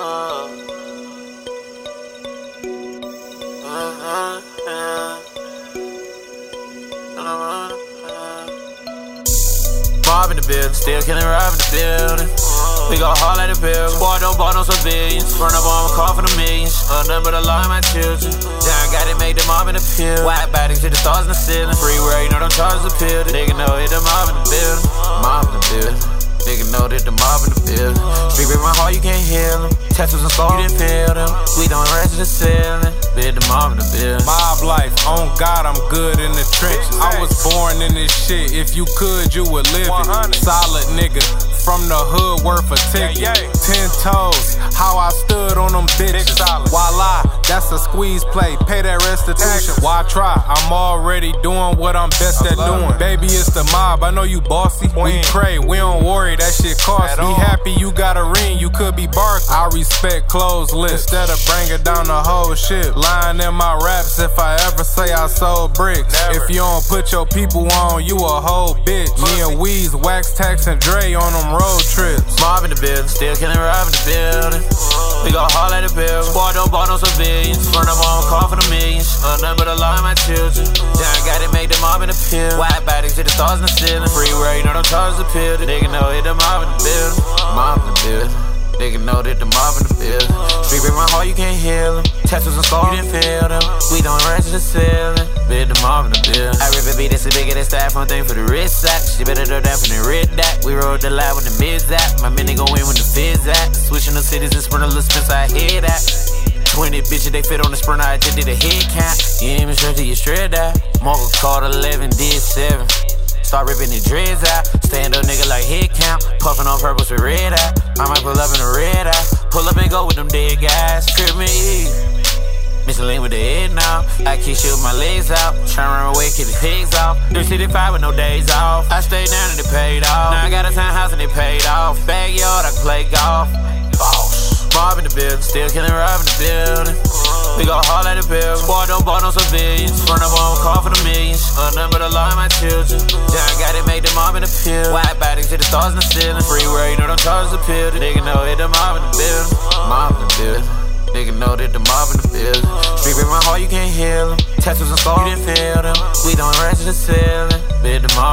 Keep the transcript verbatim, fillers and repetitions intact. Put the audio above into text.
Mob in the building, still killing, rob in the building. We go hard like the bill. Squad don't bought no civilians. Run up on a call for the millions. Uh, nothing but a lie in my children. Down got it, make the mob in the pill. White bodies hit the stars in the ceiling. Freeway, you know them charges appeal. Nigga know hit the mob in the building. Mob in the building. Nigga know that the mob in the building. Street break my heart, you can't heal them. Tattoos and scars, you didn't feel them. We don't rest to the ceiling. Bid the mob in the building. Mob life, on God, I'm good in the trenches. I was born in this shit. If you could, you would live it. Solid nigga. From the hood, worth a ticket. Yeah, yeah. Ten toes, how I stood on them bitches. Voila, that's a squeeze play. Pay that restitution. Why try? I'm already doing what I'm best at doing. It. Baby, it's the mob. I know you bossy. We pray, we don't worry. That shit cost. Be happy you got a ring. You could be barking. I respect closed lips instead of bringing down the whole shit. Lying in my raps if I ever say I sold bricks. Never. If you don't put your people on, you a whole bitch. Me and Weez, Wax, Tax, and Dre on them road trips. Mob in the building, still killing, rob in the building. We go hard like the bill. Squad don't bought no civilians. Run up on a call for the millions. Uh, nothing but a lie in my children. Down got it, make the mob in the pill. White bodies hit the stars in the ceiling. Freeway, you know them charges appeal. The nigga know hit the mob in the building. Mob in the building. Nigga know that the mob in the building. Street break my heart, you can't heal them. Tattoos and scars, you didn't feel them. We don't rest to the ceiling. Bid the mob in the building. I rip a beat that's a bigger than staff. One thing for the wrist sack. She better do that from the red that. We rode the lab when the mids at. My men gon' win when the fizz at. Switching the cities and sprint a little Spence, I hear that. twenty bitches, they fit on the sprint, I just did a head count. You ain't even sure till you shred that. Marco called eleven, did seven. Start ripping the dreads out. Stand up nigga like head count. Puffin' on purpose with red eye. I might pull up in a red eye. Pull up and go with them dead guys. Crib me. Missing lean with the head now. I kick shit with my legs out. Tryna run away, kick the pigs off. three sixty-five with no days off. I stayed down and it paid off. Now I got a townhouse and it paid off. Backyard, I can play golf. Boss. Mob in the building. Still killing, rob in the building. We go hard like the bill. Squad don't bought no civilians. Run up on a call for the millions. Uh, nothing but a lie in my children. Down got it, make the mob in the pill. White bodies hit the stars in the ceiling. Freeway, you know them charges appeal. The nigga know hit the mob in the building. Mob in the building. Nigga know that the mob in the building. Street break my heart, you can't heal them. Tattoos and scars, you didn't feel them. We don't rest to the ceiling. Bid the mob.